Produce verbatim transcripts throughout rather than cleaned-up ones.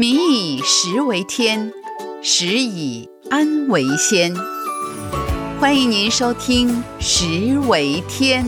民以食为天，食以安为先。欢迎您收听食为天。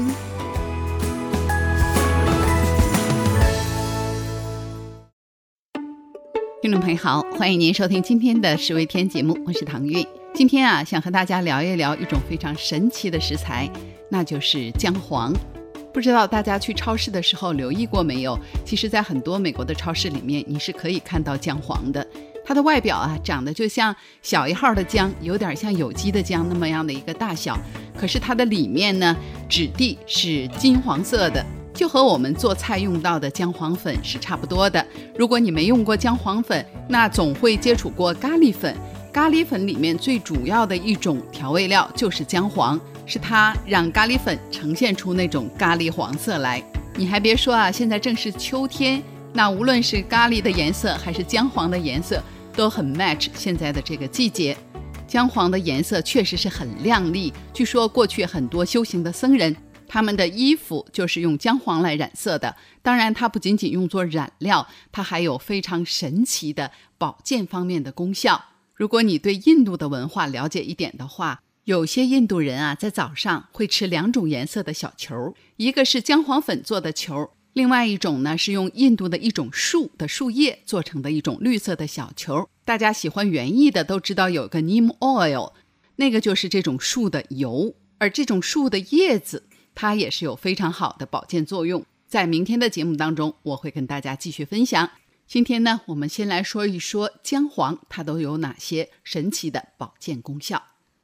听众朋友好，欢迎您收听今天的食为天节目，我是唐韵。今天啊，想和大家聊一聊一种非常神奇的食材，那就是姜黄。不知道大家去超市的时候留意过没有，其实在很多美国的超市里面，你是可以看到姜黄的。它的外表啊，长得就像小一号的姜，有点像有机的姜那么样的一个大小，可是它的里面呢，质地是金黄色的，就和我们做菜用到的姜黄粉是差不多的。如果你没用过姜黄粉，那总会接触过咖喱粉。咖喱粉里面最主要的一种调味料就是姜黄，是它让咖喱粉呈现出那种咖喱黄色来。你还别说啊，现在正是秋天，那无论是咖喱的颜色还是姜黄的颜色都很 match 现在的这个季节。姜黄的颜色确实是很亮丽，据说过去很多修行的僧人，他们的衣服就是用姜黄来染色的。当然它不仅仅用作染料，它还有非常神奇的保健方面的功效。如果你对印度的文化了解一点的话，有些印度人啊，在早上会吃两种颜色的小球，一个是姜黄粉做的球，另外一种呢是用印度的一种树的树叶做成的一种绿色的小球。大家喜欢园艺的都知道有个 neem oil， 那个就是这种树的油，而这种树的叶子它也是有非常好的保健作用。在明天的节目当中，我会跟大家继续分享。今天呢，我们先来说一说姜黄它都有哪些神奇的保健功效。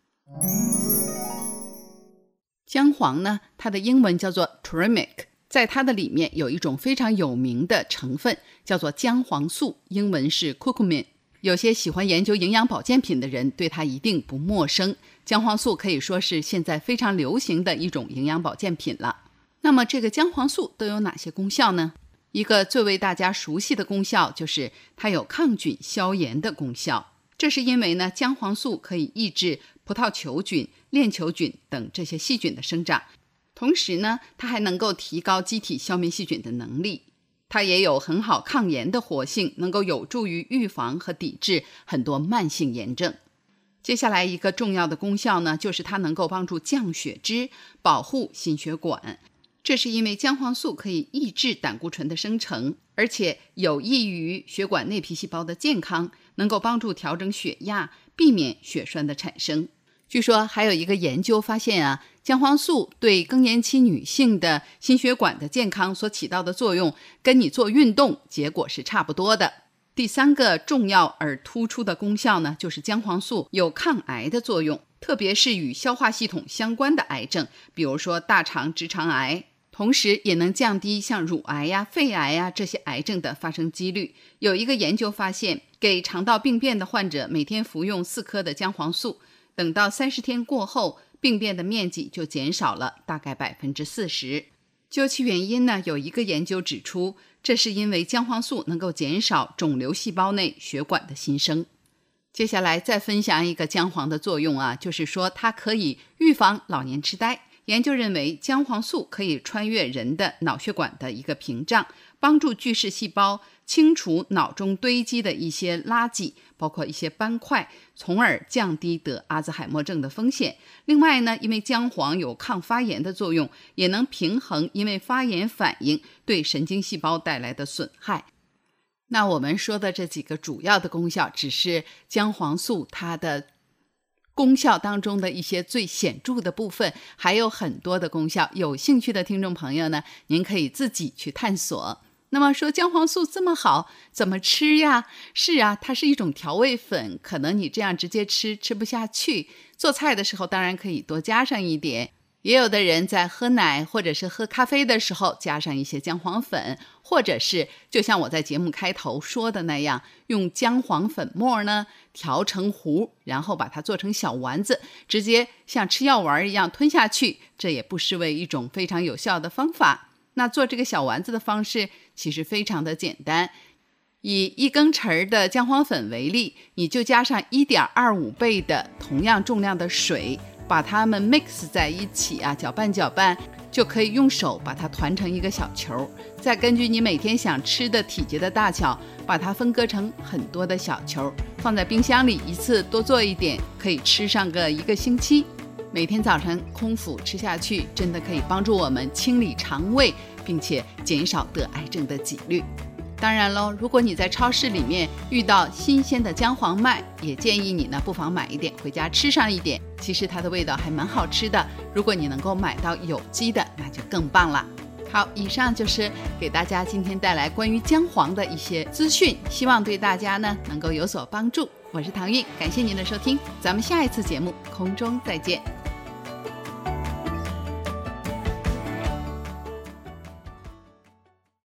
姜黄呢，它的英文叫做 turmeric， 在它的里面有一种非常有名的成分叫做姜黄素，英文是 curcumin。 有些喜欢研究营养保健品的人对它一定不陌生，姜黄素可以说是现在非常流行的一种营养保健品了。那么这个姜黄素都有哪些功效呢？一个最为大家熟悉的功效就是它有抗菌消炎的功效，这是因为呢，姜黄素可以抑制葡萄球菌、链球菌等这些细菌的生长，同时呢，它还能够提高机体消灭细菌的能力。它也有很好抗炎的活性，能够有助于预防和抵制很多慢性炎症。接下来一个重要的功效呢，就是它能够帮助降血脂，保护心血管。这是因为姜黄素可以抑制胆固醇的生成，而且有益于血管内皮细胞的健康，能够帮助调整血压，避免血栓的产生。据说还有一个研究发现啊，姜黄素对更年期女性的心血管的健康所起到的作用，跟你做运动结果是差不多的。第三个重要而突出的功效呢，就是姜黄素有抗癌的作用，特别是与消化系统相关的癌症，比如说大肠直肠癌，同时也能降低像乳癌呀、肺癌呀这些癌症的发生几率。有一个研究发现，给肠道病变的患者每天服用四颗的姜黄素，等到三十天过后，病变的面积就减少了大概百分之四十。究其原因呢，有一个研究指出，这是因为姜黄素能够减少肿瘤细胞内血管的新生。接下来再分享一个姜黄的作用啊，就是说它可以预防老年痴呆。研究认为，姜黄素可以穿越人的脑血管的一个屏障，帮助巨噬细胞清除脑中堆积的一些垃圾，包括一些斑块，从而降低得阿兹海默症的风险。另外呢，因为姜黄有抗发炎的作用，也能平衡因为发炎反应对神经细胞带来的损害。那我们说的这几个主要的功效，只是姜黄素它的功效当中的一些最显著的部分，还有很多的功效。有兴趣的听众朋友呢，您可以自己去探索。那么说姜黄素这么好，怎么吃呀？是啊，它是一种调味粉，可能你这样直接吃吃不下去，做菜的时候当然可以多加上一点。也有的人在喝奶或者是喝咖啡的时候加上一些姜黄粉，或者是就像我在节目开头说的那样，用姜黄粉末呢调成糊，然后把它做成小丸子，直接像吃药丸一样吞下去，这也不失为一种非常有效的方法。那做这个小丸子的方式其实非常的简单，以一羹匙的姜黄粉为例，你就加上 一点二五 倍的同样重量的水，把它们 mix 在一起啊，搅拌搅拌， 就可以用手把它团成一个小球，再根据你每天想吃的体积的大小，把它分割成很多的小球，放在冰箱里，一次多做一点，可以吃上个一个星期。每天早晨空腹吃下去，真的可以帮助我们清理肠胃，并且减少得癌症的几率。当然喽，如果你在超市里面遇到新鲜的姜黄卖，也建议你呢不妨买一点回家吃上一点，其实它的味道还蛮好吃的。如果你能够买到有机的，那就更棒了。好，以上就是给大家今天带来关于姜黄的一些资讯，希望对大家呢能够有所帮助。我是唐韵，感谢您的收听，咱们下一次节目空中再见。